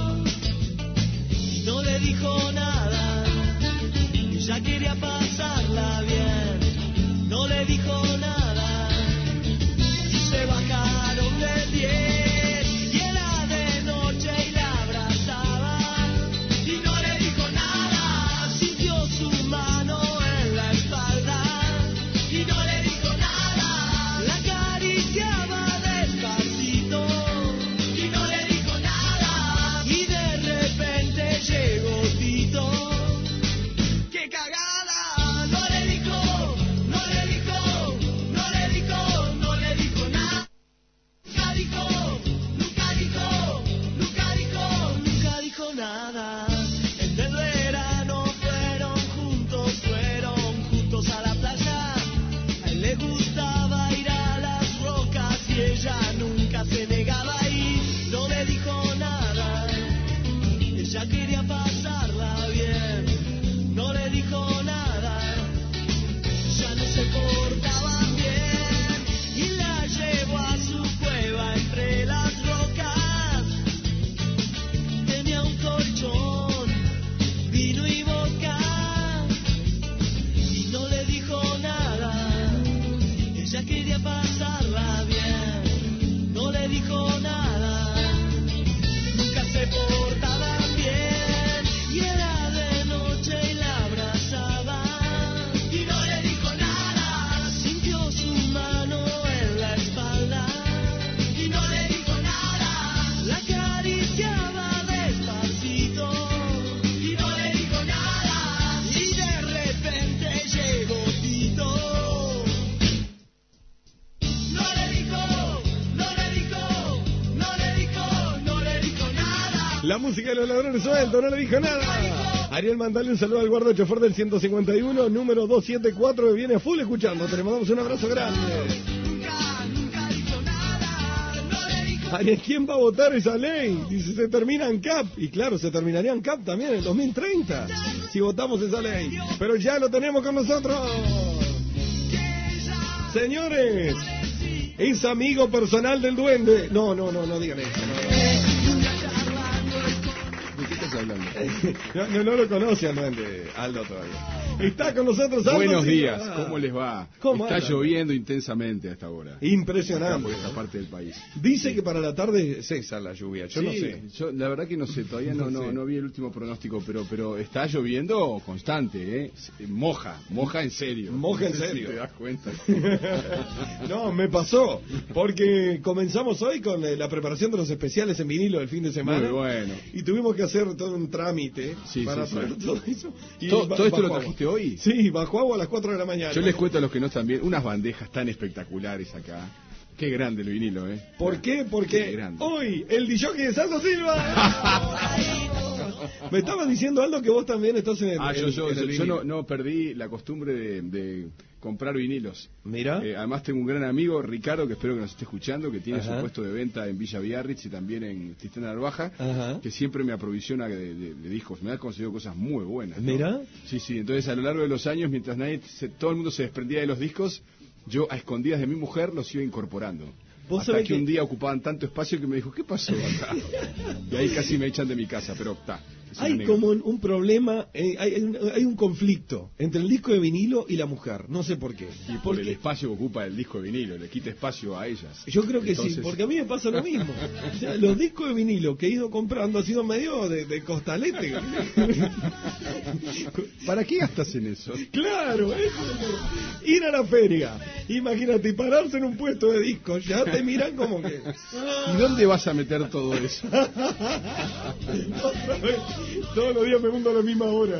[SPEAKER 4] No le dijo nada, ella quería pasarla bien, no le dijo nada. Y se bajaron del 10 y era de noche y la abrazaba y no le dijo nada. Sintió su mano en la espalda y no le dijo nada. La acariciaba despacito y no le dijo nada. Y de repente llegó Tito. ¡Qué cagada! No le dijo, no le dijo, no le dijo, no le dijo nada. Nunca dijo, nunca dijo, nunca dijo, nunca dijo nada. En el verano fueron juntos a la playa. A él le gustaba ir a las rocas y ella nunca se negaba y no le dijo nada. Ella quería pasarla bien, no le dijo nada. Ya no se portaban bien y la llevó a su cueva entre las rocas. Tenía un colchón, vino y boca y no le dijo nada. Ella quería pasarla bien, no le dijo nada. Nunca se portaban bien y era de noche y la abrazaba y no le dijo nada. Sintió su mano en la espalda y no le dijo nada. La acariciaba despacito y no le dijo nada. Y de repente llegó Tito. No le dijo, no le dijo, no le dijo, no le dijo nada.
[SPEAKER 6] La música de los ladrones sueltos, no le dijo nada. Ariel, mandale un saludo al guarda chofer del 151, número 274, que viene a full escuchando. Te le mandamos un abrazo grande.
[SPEAKER 4] Nunca dijo nada, no le dijo.
[SPEAKER 6] Ariel, ¿quién va a votar esa ley? Dice, se termina en CAP. Y claro, se terminaría en CAP también en 2030, si votamos esa ley. Pero ya lo tenemos con nosotros. Señores, es amigo personal del Duende. No digan eso. No. ¿De qué estás hablando? No lo conoce al duende Aldo todavía. Está con nosotros Aldo.
[SPEAKER 11] Buenos días, ¿cómo les va?
[SPEAKER 6] ¿Cómo
[SPEAKER 11] Está
[SPEAKER 6] andan?
[SPEAKER 11] lloviendo intensamente a esta hora.
[SPEAKER 6] Impresionante.
[SPEAKER 11] Acá por esta parte del país.
[SPEAKER 6] Dice que para la tarde cesa la lluvia, yo no
[SPEAKER 11] Sí,
[SPEAKER 6] sé.
[SPEAKER 11] yo la verdad que no sé, todavía
[SPEAKER 6] No sé.
[SPEAKER 11] no vi el último pronóstico, pero está lloviendo constante, ¿eh? Moja en serio.
[SPEAKER 6] Moja en
[SPEAKER 11] No sé si
[SPEAKER 6] serio.
[SPEAKER 11] te das cuenta.
[SPEAKER 6] No, me pasó, porque comenzamos hoy con la preparación de los especiales en vinilo del fin de semana.
[SPEAKER 11] Muy bueno.
[SPEAKER 6] Y tuvimos que hacer todo un trámite para
[SPEAKER 11] sí.
[SPEAKER 6] traer todo eso. Y
[SPEAKER 11] ¿Todo esto
[SPEAKER 6] bajo
[SPEAKER 11] lo
[SPEAKER 6] agua.
[SPEAKER 11] trajiste hoy?
[SPEAKER 6] Sí, bajo agua a las 4 de la mañana.
[SPEAKER 11] Yo les cuento a los que no están bien, unas bandejas tan espectaculares acá. Qué grande el vinilo, ¿eh?
[SPEAKER 6] ¿Por qué?
[SPEAKER 11] Qué
[SPEAKER 6] Porque
[SPEAKER 11] grande.
[SPEAKER 6] hoy el DJ de Saldo Silva. Me estabas diciendo, Aldo, que vos también estás en el, en el
[SPEAKER 11] Yo
[SPEAKER 6] vinilo.
[SPEAKER 11] no perdí la costumbre de comprar vinilos.
[SPEAKER 6] Mira.
[SPEAKER 11] Además tengo un gran amigo, Ricardo, que espero que nos esté escuchando, que tiene
[SPEAKER 6] Ajá.
[SPEAKER 11] su puesto de venta en Villa Biarritz y también en Tristana Narvaja,
[SPEAKER 6] Ajá.
[SPEAKER 11] que siempre me aprovisiona de discos. Me ha conseguido cosas muy buenas, ¿no?
[SPEAKER 6] Mira.
[SPEAKER 11] Sí, entonces a lo largo de los años, mientras todo el mundo se desprendía de los discos, yo a escondidas de mi mujer los iba incorporando.
[SPEAKER 6] Vos
[SPEAKER 11] Hasta
[SPEAKER 6] sabés
[SPEAKER 11] que
[SPEAKER 6] que-
[SPEAKER 11] un día ocupaban tanto espacio que me dijo, ¿qué pasó acá? Y ahí casi me echan de mi casa, pero está. es una
[SPEAKER 6] Hay
[SPEAKER 11] anécdota.
[SPEAKER 6] como un problema, hay un conflicto entre el disco de vinilo y la mujer. No sé por qué.
[SPEAKER 11] Y por
[SPEAKER 6] Porque
[SPEAKER 11] el espacio que ocupa el disco de vinilo, le quita espacio a ellas.
[SPEAKER 6] yo creo que
[SPEAKER 11] Entonces-
[SPEAKER 6] sí, porque a mí me pasa lo mismo. O sea, los discos de vinilo que he ido comprando ha sido medio de costalete.
[SPEAKER 11] ¿Para qué gastas en eso?
[SPEAKER 6] Claro, ir a la feria, imagínate, y pararse en un puesto de discos, ya te miran como que...
[SPEAKER 11] ¿Y dónde vas a meter todo eso?
[SPEAKER 6] Otra vez, todos los días me mundo a la misma hora.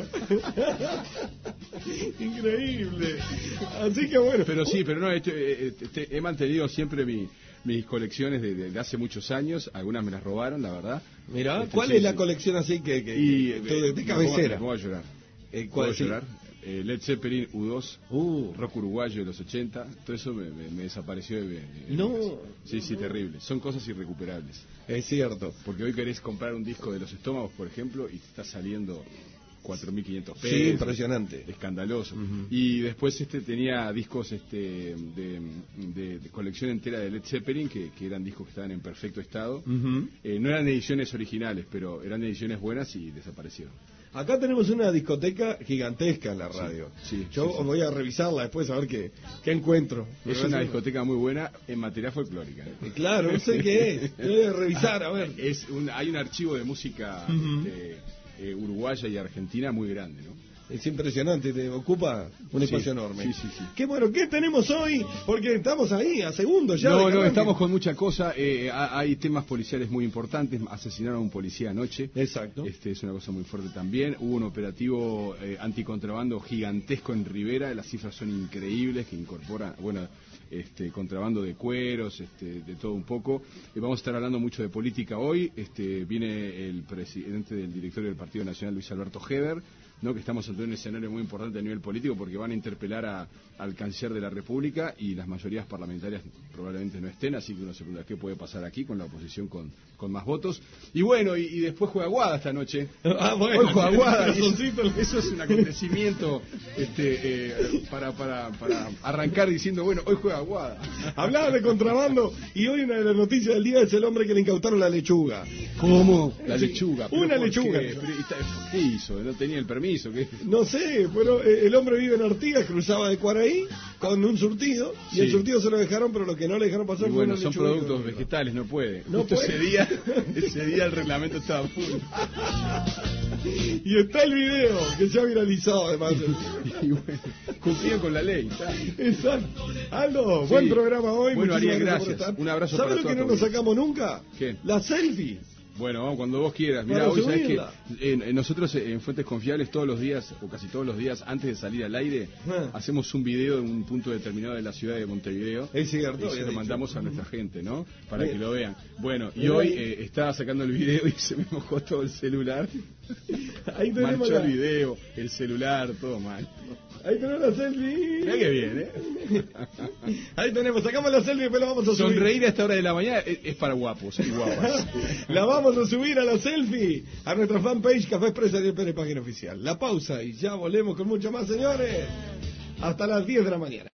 [SPEAKER 6] Increíble. Así que bueno.
[SPEAKER 11] Pero sí, pero no, he mantenido siempre mis colecciones de hace muchos años. Algunas me las robaron, la verdad.
[SPEAKER 6] Mirá,
[SPEAKER 11] Este,
[SPEAKER 6] ¿cuál
[SPEAKER 11] sí,
[SPEAKER 6] es la
[SPEAKER 11] sí.
[SPEAKER 6] colección así que de
[SPEAKER 11] Me
[SPEAKER 6] cabecera?
[SPEAKER 11] pongo a llorar.
[SPEAKER 6] ¿Cuál
[SPEAKER 11] ¿Puedo
[SPEAKER 6] sí?
[SPEAKER 11] llorar? Led Zeppelin U2, rock uruguayo de los 80, todo eso me desapareció de
[SPEAKER 6] No.
[SPEAKER 11] Sí, terrible. Son cosas irrecuperables.
[SPEAKER 6] Es cierto.
[SPEAKER 11] Porque hoy querés comprar un disco de Los Estómagos, por ejemplo, y te está saliendo 4.500 pesos.
[SPEAKER 6] Sí, impresionante.
[SPEAKER 11] Escandaloso. Y después tenía discos de colección entera de Led Zeppelin, que eran discos que estaban en perfecto estado. No eran ediciones originales, pero eran ediciones buenas y desaparecieron.
[SPEAKER 6] Acá tenemos una discoteca gigantesca en la radio.
[SPEAKER 11] Sí,
[SPEAKER 6] Yo voy a revisarla después a ver qué encuentro.
[SPEAKER 11] Es una discoteca muy buena en materia folclórica.
[SPEAKER 6] Claro, no sé qué es. Yo voy a revisar, a ver.
[SPEAKER 11] Hay un archivo de música uruguaya y argentina muy grande, ¿no?
[SPEAKER 6] Es impresionante, te ocupa un espacio enorme.
[SPEAKER 11] Sí.
[SPEAKER 6] Qué bueno, ¿qué tenemos hoy? Porque estamos ahí, a segundos ya.
[SPEAKER 11] No, estamos con mucha cosa. Hay temas policiales muy importantes. Asesinaron a un policía anoche.
[SPEAKER 6] Exacto.
[SPEAKER 11] Es una cosa muy fuerte también. Hubo un operativo anticontrabando gigantesco en Rivera. Las cifras son increíbles, que incorporan, contrabando de cueros, de todo un poco. Vamos a estar hablando mucho de política hoy. Viene el presidente del directorio del Partido Nacional, Luis Alberto Heber, ¿no? Que estamos ante un escenario muy importante a nivel político porque van a interpelar al canciller de la República y las mayorías parlamentarias probablemente no estén, así que uno se pregunta qué puede pasar aquí con la oposición con más votos. Y bueno, y después juega Aguada esta noche.
[SPEAKER 6] Bueno,
[SPEAKER 11] Hoy juega Aguada.
[SPEAKER 6] corazoncito.
[SPEAKER 11] Eso es un acontecimiento para arrancar diciendo, bueno, hoy juega Aguada.
[SPEAKER 6] Hablaba de contrabando y hoy una de las noticias del día es el hombre que le incautaron la lechuga.
[SPEAKER 11] ¿Cómo? La lechuga.
[SPEAKER 6] Una
[SPEAKER 11] ¿Pero por
[SPEAKER 6] lechuga.
[SPEAKER 11] qué? ¿Qué hizo? ¿No tenía el permiso? ¿Qué?
[SPEAKER 6] No sé, pero el hombre vive en Artigas, cruzaba de Cuaraí con un surtido y
[SPEAKER 11] Sí.
[SPEAKER 6] el surtido se lo dejaron, pero lo que no le dejaron pasar
[SPEAKER 11] Y
[SPEAKER 6] fue
[SPEAKER 11] bueno,
[SPEAKER 6] una
[SPEAKER 11] son
[SPEAKER 6] lechuga.
[SPEAKER 11] productos vegetales, no puede.
[SPEAKER 6] No
[SPEAKER 11] Justo
[SPEAKER 6] puede.
[SPEAKER 11] ese día el reglamento estaba full.
[SPEAKER 6] Y está el video que se ha viralizado además.
[SPEAKER 11] Y bueno, cumplían con la ley. ¿Está?
[SPEAKER 6] Exacto. Aldo,
[SPEAKER 11] Sí.
[SPEAKER 6] buen programa hoy.
[SPEAKER 11] Bueno,
[SPEAKER 6] muchísimas
[SPEAKER 11] Ariel,
[SPEAKER 6] por
[SPEAKER 11] gracias.
[SPEAKER 6] estar.
[SPEAKER 11] Un abrazo
[SPEAKER 6] ¿Sabes
[SPEAKER 11] para
[SPEAKER 6] lo
[SPEAKER 11] toda
[SPEAKER 6] que no
[SPEAKER 11] tu
[SPEAKER 6] nos
[SPEAKER 11] audiencia.
[SPEAKER 6] sacamos nunca?
[SPEAKER 11] ¿Qué?
[SPEAKER 6] La selfie.
[SPEAKER 11] Bueno, vamos cuando vos quieras. Mira,
[SPEAKER 6] Para
[SPEAKER 11] hoy sabés que
[SPEAKER 6] subirla.
[SPEAKER 11] nosotros en Fuentes Confiables todos los días, o casi todos los días, antes de salir al aire, hacemos un video en un punto determinado de la ciudad de Montevideo.
[SPEAKER 6] Es cierto.
[SPEAKER 11] Y se
[SPEAKER 6] había
[SPEAKER 11] lo
[SPEAKER 6] dicho.
[SPEAKER 11] mandamos a nuestra gente, ¿no? Para
[SPEAKER 6] Bien.
[SPEAKER 11] que lo vean. Bueno, y
[SPEAKER 6] Bien.
[SPEAKER 11] hoy estaba sacando el video y se me mojó todo el celular.
[SPEAKER 6] Ahí tenemos
[SPEAKER 11] Manchó
[SPEAKER 6] la,
[SPEAKER 11] el video, el celular, todo mal.
[SPEAKER 6] ahí tenemos la selfie.
[SPEAKER 11] Mirá que bien,
[SPEAKER 6] Ahí tenemos, sacamos la selfie y después la vamos a subir.
[SPEAKER 11] Sonreír a esta hora de la mañana es para guapos y guapas.
[SPEAKER 6] La vamos a subir a la selfie a nuestra fanpage Café Express Ariel Pérez, página oficial. La pausa y ya volvemos con mucho más, señores. Hasta las 10 de la mañana.